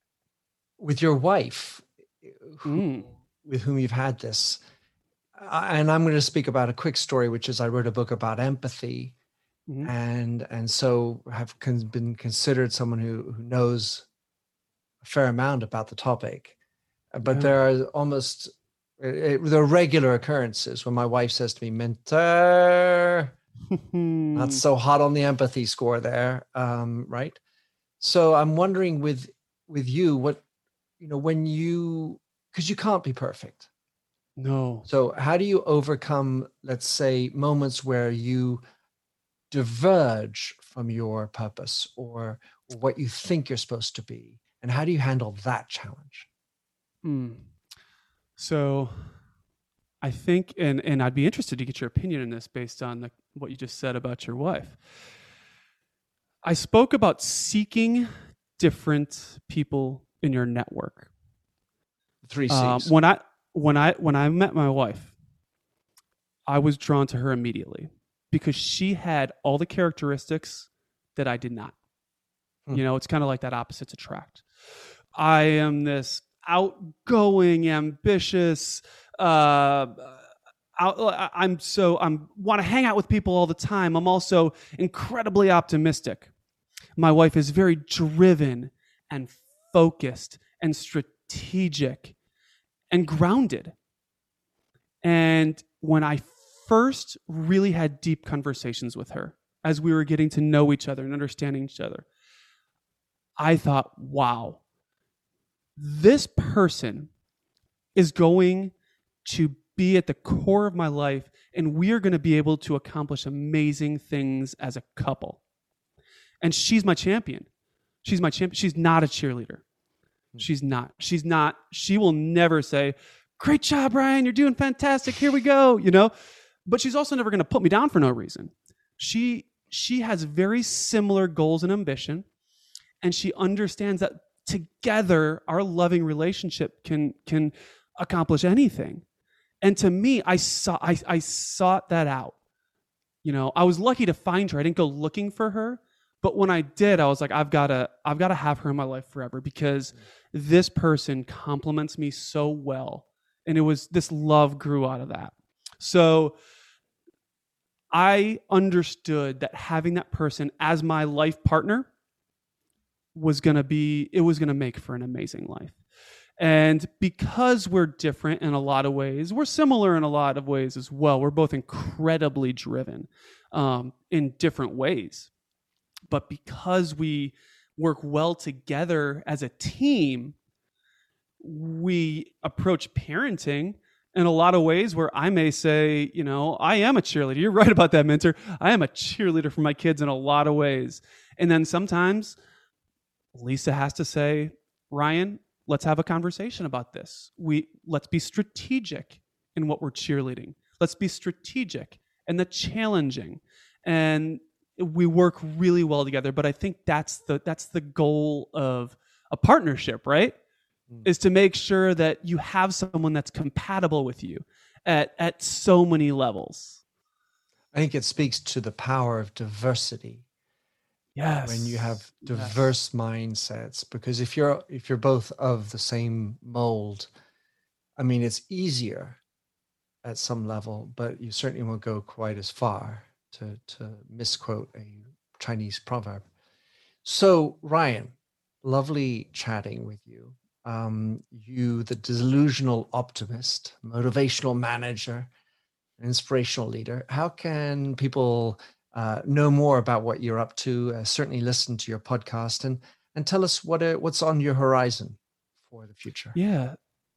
Speaker 1: with your wife, who,
Speaker 2: Mm.
Speaker 1: with whom you've had this, and I'm going to speak about a quick story, which is I wrote a book about empathy.
Speaker 2: Mhm.
Speaker 1: and and so have con- been considered someone who who knows a fair amount about the topic. Uh, But
Speaker 2: Yeah.
Speaker 1: there are almost it, it- there are regular occurrences when my wife says to me, "Minter," not so hot on the empathy score there, um, right? So I'm wondering with with you, what you know when you because you can't be perfect.
Speaker 2: No.
Speaker 1: So how do you overcome, let's say, moments where you diverge from your purpose or, or what you think you're supposed to be, and how do you handle that challenge?
Speaker 2: Mm. So I think, and and I'd be interested to get your opinion in this based on the, what you just said about your wife. I spoke about seeking different people in your network.
Speaker 1: Three
Speaker 2: Um,
Speaker 1: C's.
Speaker 2: when I when I when I met my wife, I was drawn to her immediately because she had all the characteristics that I did not.
Speaker 1: Hmm.
Speaker 2: You know, it's kind of like that opposites attract. I am this outgoing, ambitious, uh, out, I'm so I'm want to hang out with people all the time. I'm also incredibly optimistic. My wife is very driven and focused and strategic and grounded. And when I first really had deep conversations with her, as we were getting to know each other and understanding each other, I thought, wow, this person is going to be at the core of my life, and we are going to be able to accomplish amazing things as a couple. And she's my champion. She's my champion. She's not a cheerleader. She's not. She's not. She will never say, "Great job, Ryan. You're doing fantastic. Here we go." You know, but she's also never going to put me down for no reason. She she has very similar goals and ambition, and she understands that together our loving relationship can can accomplish anything. And to me, I saw I, I sought that out. You know, I was lucky to find her. I didn't go looking for her, but when I did, I was like, I've got to I've got to have her in my life forever because this person compliments me so well. And it was this love grew out of that. So I understood that having that person as my life partner was going to be, it was going to make for an amazing life. And because we're different in a lot of ways, we're similar in a lot of ways as well. We're both incredibly driven um, in different ways. But because we work well together as a team, we approach parenting in a lot of ways where I may say, you know, I am a cheerleader. You're right about that, Minter. I am a cheerleader for my kids in a lot of ways. And then sometimes Lisa has to say, Ryan, let's have a conversation about this. We let's be strategic in what we're cheerleading. Let's be strategic in the challenging. And we work really well together. But I think that's the that's the goal of a partnership, right? Mm. Is to make sure that you have someone that's compatible with you at at so many levels.
Speaker 1: I think it speaks to the power of diversity.
Speaker 2: Yes.
Speaker 1: When you have diverse yes. mindsets, because if you're if you're both of the same mold, I mean, it's easier at some level, but you certainly won't go quite as far, to to misquote a Chinese proverb. So, Ryan, lovely chatting with you. Um, you, the delusional optimist, motivational manager, inspirational leader. How can people uh, know more about what you're up to? Uh, certainly listen to your podcast and and tell us what uh, what's on your horizon for the future.
Speaker 2: Yeah.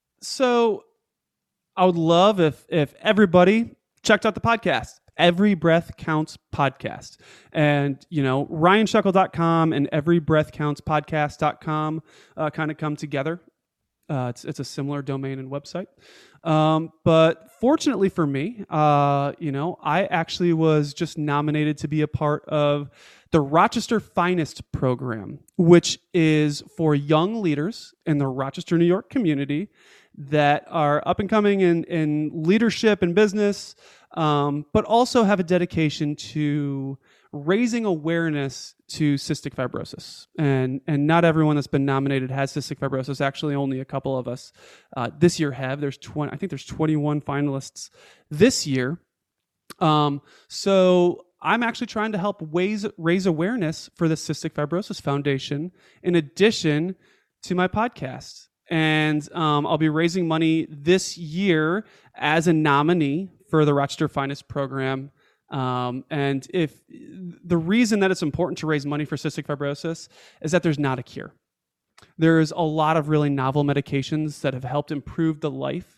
Speaker 2: So I would love if if everybody checked out the podcast. Every Breath Counts podcast. And, you know, ryan shuckle dot com and every breath counts podcast dot com uh, kind of come together. Uh, it's it's a similar domain and website. Um, but fortunately for me, uh, you know, I actually was just nominated to be a part of the Rochester Finest program, which is for young leaders in the Rochester, New York community that are up and coming in, in leadership and business, um, but also have a dedication to raising awareness to cystic fibrosis. And and not everyone that's been nominated has cystic fibrosis. Actually, only a couple of us uh, this year have. There's twenty, I think there's twenty-one finalists this year. Um, so I'm actually trying to help raise, raise awareness for the Cystic Fibrosis Foundation in addition to my podcast. And um, I'll be raising money this year as a nominee for the Rochester Finest program. Um, and if the reason that it's important to raise money for cystic fibrosis is that there's not a cure. There's a lot of really novel medications that have helped improve the life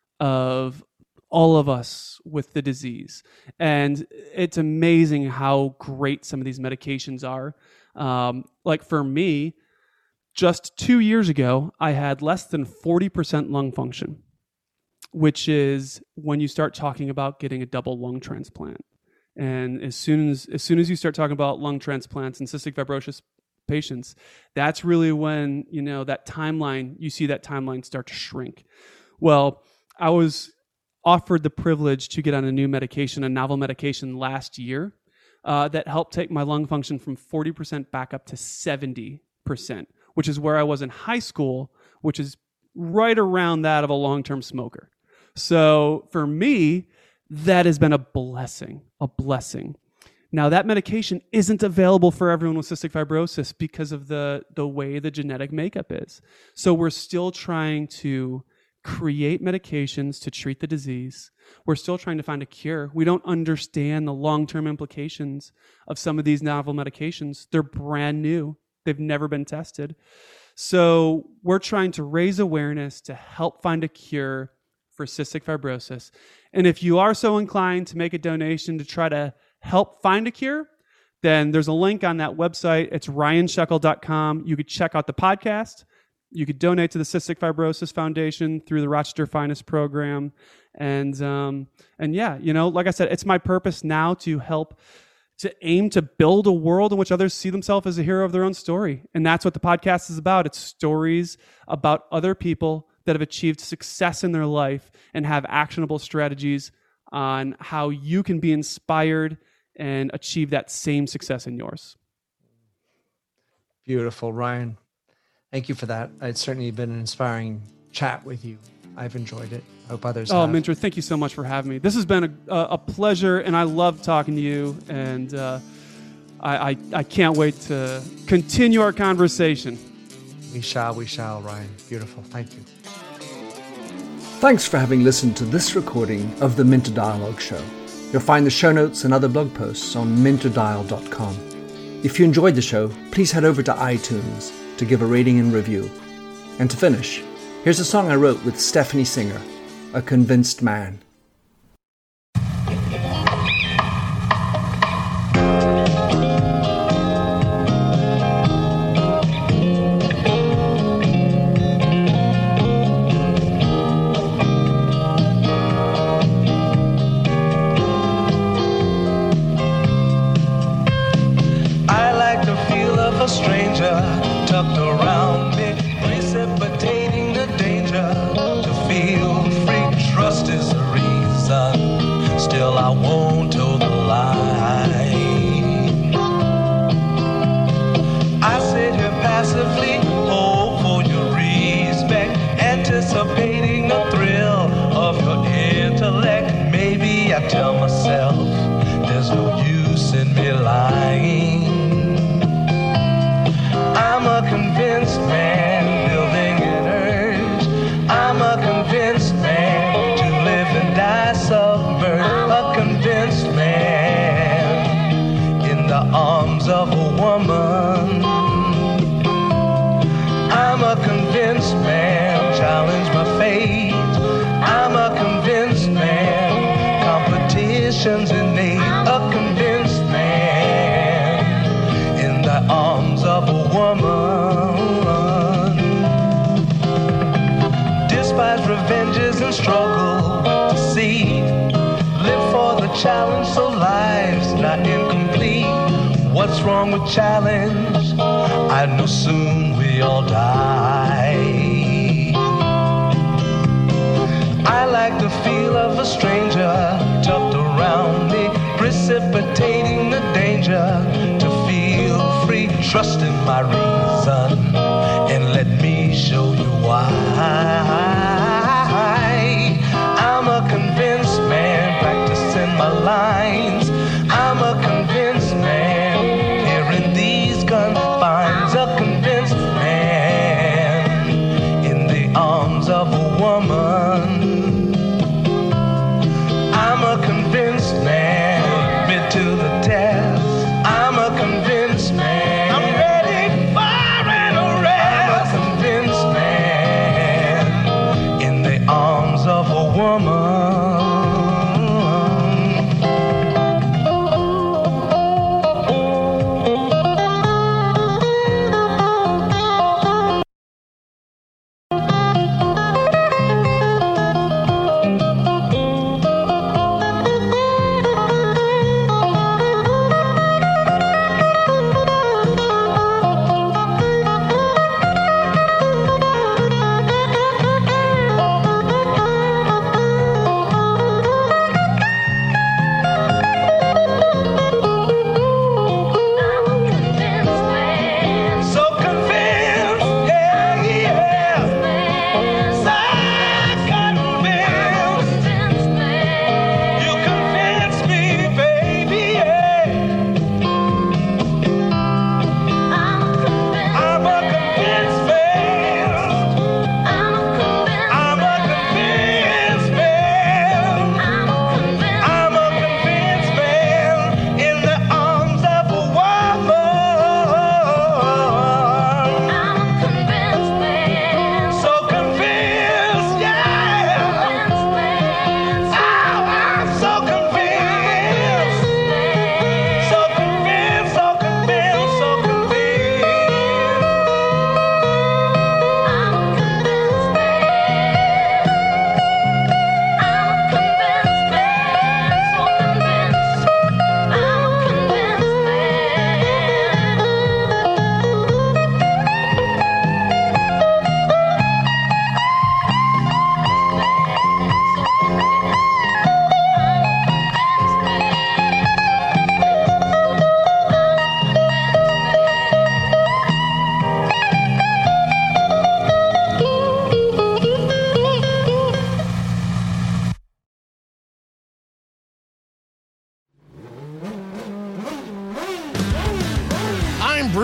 Speaker 2: of all of us with the disease. And it's amazing how great some of these medications are. Um, like for me, just two years ago, I had less than forty percent lung function, which is when you start talking about getting a double lung transplant. And as soon as as soon as you start talking about lung transplants and cystic fibrosis patients, that's really when, you know, that timeline, you see that timeline start to shrink. Well, I was offered the privilege to get on a new medication, a novel medication last year uh, that helped take my lung function from forty percent back up to seventy percent, which is where I was in high school, which is right around that of a long-term smoker. So for me, that has been a blessing, a blessing. Now, that medication isn't available for everyone with cystic fibrosis because of the, the way the genetic makeup is. So we're still trying to create medications to treat the disease. We're still trying to find a cure. We don't understand the long-term implications of some of these novel medications. They're brand new. They've never been tested. So we're trying to raise awareness to help find a cure for cystic fibrosis. And if you are so inclined to make a donation to try to help find a cure, then there's a link on that website. It's ryan shekel dot com. You could check out the podcast. You could donate to the Cystic Fibrosis Foundation through the Rochester Finest program. And, um, and yeah, you know, like I said, it's my purpose now to help, to aim to build a world in which others see themselves as a hero of their own story. And that's what the podcast is about. It's stories about other people that have achieved success in their life and have actionable strategies on how you can be inspired and achieve that same success in yours.
Speaker 1: Beautiful, Ryan. Thank you for that. It's certainly been an inspiring chat with you. I've enjoyed it. I hope others
Speaker 2: oh,
Speaker 1: have.
Speaker 2: Minter, thank you so much for having me. This has been a, a pleasure, and I love talking to you. And uh, I, I, I can't wait to continue our conversation.
Speaker 1: We shall, we shall, Ryan. Beautiful. Thank you. Thanks for having listened to this recording of the Minter Dialogue Show. You'll find the show notes and other blog posts on minter dial dot com. If you enjoyed the show, please head over to iTunes to give a rating and review. And to finish, here's a song I wrote with Stephanie Singer, A Convinced Man.
Speaker 3: Tell myself there's no use in me lying. I'm a convinced man building an urge. I'm a convinced man to live and die submerged. A convinced man in the arms of a woman. I'm a convinced man, challenge my fate. I'm a convinced man, competition's innate. A convinced man in the arms of a woman. Despise revenges and struggle to see. Live for the challenge so life's not incomplete. What's wrong with challenge? I know soon we all die. I like the feel of a stranger tucked around me, precipitating the danger. To feel free, trust in my reason, and let me show you why. I'm a convinced man, practicing my lines. I'm a convinced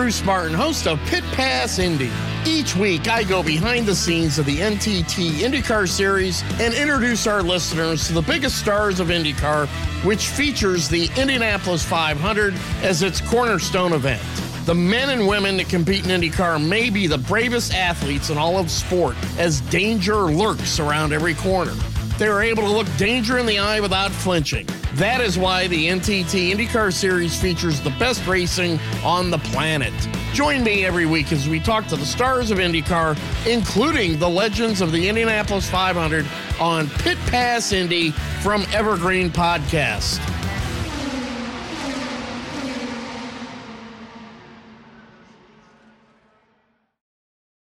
Speaker 4: Bruce Martin, host of Pit Pass Indy. Each week, I go behind the scenes of the N T T IndyCar Series and introduce our listeners to the biggest stars of IndyCar, which features the Indianapolis five hundred as its cornerstone event. The men and women that compete in IndyCar may be the bravest athletes in all of sport, as danger lurks around every corner. They are able to look danger in the eye without flinching. That is why the N T T IndyCar Series features the best racing on the planet. Join me every week as we talk to the stars of IndyCar, including the legends of the Indianapolis five hundred on Pit Pass Indy from Evergreen Podcast.